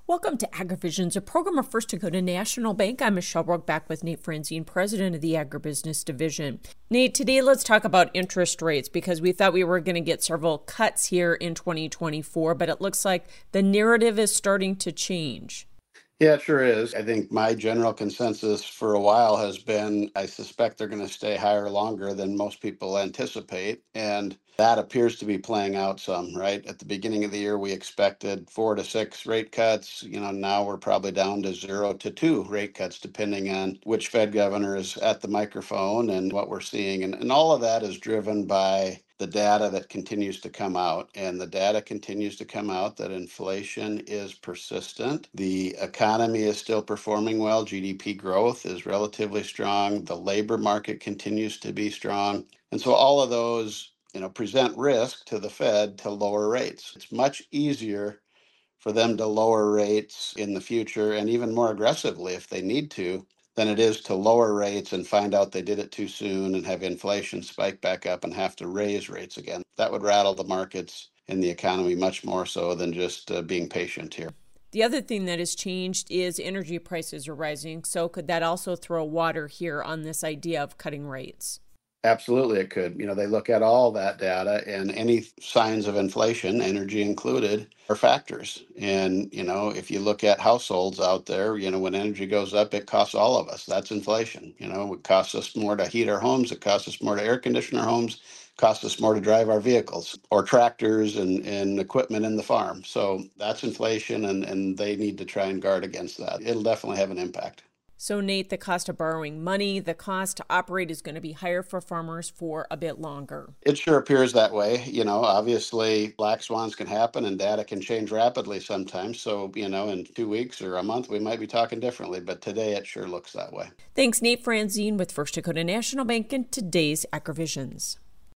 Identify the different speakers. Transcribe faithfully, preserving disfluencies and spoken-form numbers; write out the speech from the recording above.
Speaker 1: Welcome to AgriVisions, a program of First Dakota National Bank. I'm Michelle Roque, back with Nate Franzine, president of the Agribusiness Division. Nate, today let's talk about interest rates because we thought we were going to get several cuts here in twenty twenty-four, but it looks like the narrative is starting to change.
Speaker 2: Yeah, it sure is. I think my general consensus for a while has been I suspect they're going to stay higher longer than most people anticipate. And that appears to be playing out some, right? At the beginning of the year, we expected four to six rate cuts. You know, now we're probably down to zero to two rate cuts, depending on which Fed governor is at the microphone and what we're seeing. And, and all of that is driven by the data that continues to come out. And the data continues to come out that inflation is persistent. The economy is still performing well. G D P growth is relatively strong. The labor market continues to be strong. And so all of those, you know, present risk to the Fed to lower rates. It's much easier for them to lower rates in the future and even more aggressively if they need to than it is to lower rates and find out they did it too soon and have inflation spike back up and have to raise rates again. That would rattle the markets and the economy much more so than just uh, being patient here.
Speaker 1: The other thing that has changed is energy prices are rising. So could that also throw water here on this idea of cutting rates?
Speaker 2: Absolutely, it could. You know, they look at all that data and any signs of inflation, energy included, are factors. And, you know, if you look at households out there, you know, when energy goes up, it costs all of us. That's inflation. You know, it costs us more to heat our homes. It costs us more to air condition our homes. It costs us more to drive our vehicles or tractors and, and equipment in the farm. So that's inflation, and, and they need to try and guard against that. It'll definitely have an impact.
Speaker 1: So, Nate, the cost of borrowing money, the cost to operate is going to be higher for farmers for a bit longer.
Speaker 2: It sure appears that way. You know, obviously, black swans can happen and data can change rapidly sometimes. So, you know, in two weeks or a month, we might be talking differently. But today, it sure looks that way.
Speaker 1: Thanks, Nate Franzine with First Dakota National Bank and today's AgriVisions.